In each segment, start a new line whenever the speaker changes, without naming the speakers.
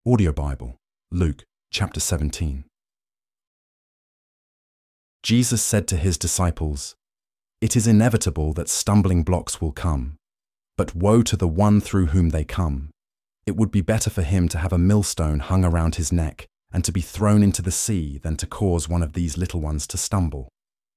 Audio Bible, Luke chapter 17. Jesus said to his disciples, "It is inevitable that stumbling blocks will come, but woe to the one through whom they come. It would be better for him to have a millstone hung around his neck and to be thrown into the sea than to cause one of these little ones to stumble.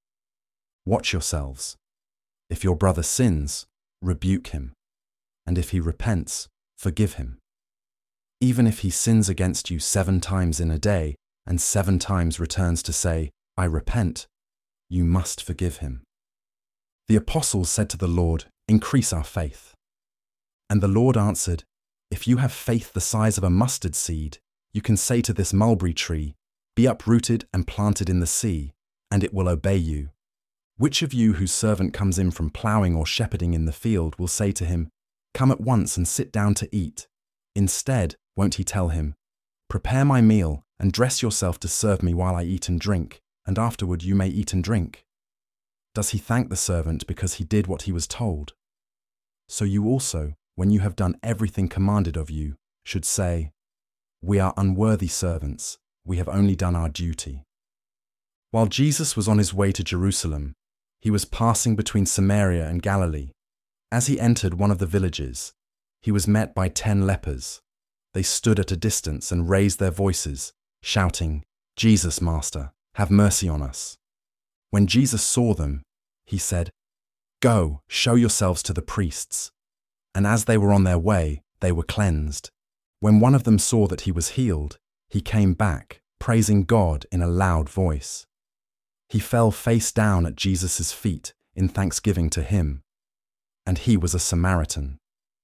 Watch yourselves. If your brother sins, rebuke him, and if he repents, forgive him. Even if he sins against you 7 times in a day and 7 times returns to say, 'I repent,' you must forgive him." The apostles said to the Lord, "Increase our faith." And the Lord answered, "If you have faith the size of a mustard seed, you can say to this mulberry tree, 'Be uprooted and planted in the sea,' and it will obey you. Which of you whose servant comes in from ploughing or shepherding in the field will say to him, 'Come at once and sit down to eat'? Instead, won't he tell him, 'Prepare my meal and dress yourself to serve me while I eat and drink, and afterward you may eat and drink'? Does he thank the servant because he did what he was told? So you also, when you have done everything commanded of you, should say, 'We are unworthy servants, we have only done our duty.'" While Jesus was on his way to Jerusalem, he was passing between Samaria and Galilee. As he entered one of the villages, he was met by 10 lepers. They stood at a distance and raised their voices, shouting, "Jesus, Master, have mercy on us." When Jesus saw them, he said, "Go, show yourselves to the priests." And as they were on their way, they were cleansed. When one of them saw that he was healed, he came back, praising God in a loud voice. He fell face down at Jesus' feet in thanksgiving to him. And he was a Samaritan.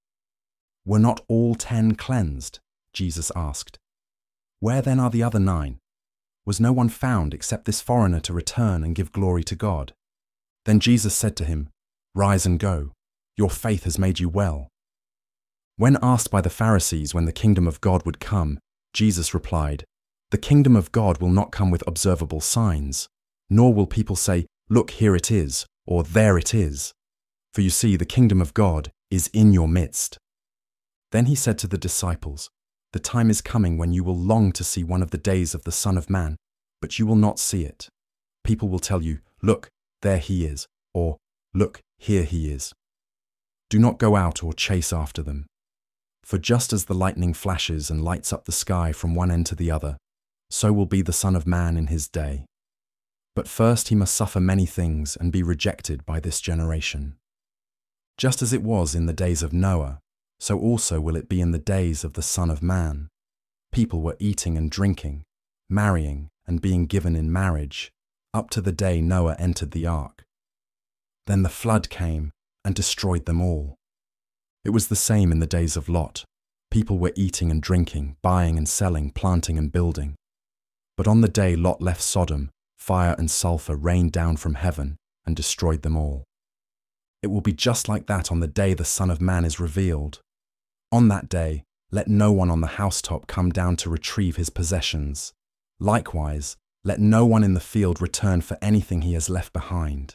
"Were not all 10 cleansed?" Jesus asked. "Where then are the other 9? Was no one found except this foreigner to return and give glory to God?" Then Jesus said to him, "Rise and go. Your faith has made you well." When asked by the Pharisees when the kingdom of God would come, Jesus replied, "The kingdom of God will not come with observable signs, nor will people say, 'Look, here it is,' or 'There it is.' For you see, the kingdom of God is in your midst." Then he said to the disciples, "The time is coming when you will long to see one of the days of the Son of Man, but you will not see it. People will tell you, 'Look, there he is,' or 'Look, here he is.' Do not go out or chase after them. For just as the lightning flashes and lights up the sky from one end to the other, so will be the Son of Man in his day. But first he must suffer many things and be rejected by this generation. Just as it was in the days of Noah, so also will it be in the days of the Son of Man. People were eating and drinking, marrying and being given in marriage, up to the day Noah entered the ark. Then the flood came and destroyed them all. It was the same in the days of Lot. People were eating and drinking, buying and selling, planting and building. But on the day Lot left Sodom, fire and sulfur rained down from heaven and destroyed them all. It will be just like that on the day the Son of Man is revealed. On that day, let no one on the housetop come down to retrieve his possessions. Likewise, let no one in the field return for anything he has left behind.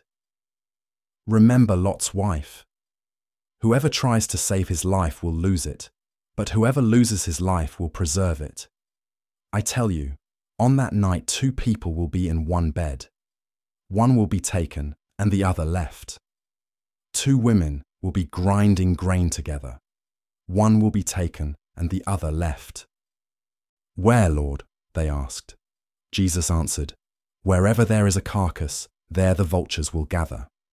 Remember Lot's wife. Whoever tries to save his life will lose it, but whoever loses his life will preserve it. I tell you, on that night 2 people will be in one bed. One will be taken and the other left. 2 women will be grinding grain together. One will be taken and the other left. "Where, Lord?" they asked. Jesus answered, "Wherever there is a carcass, there the vultures will gather."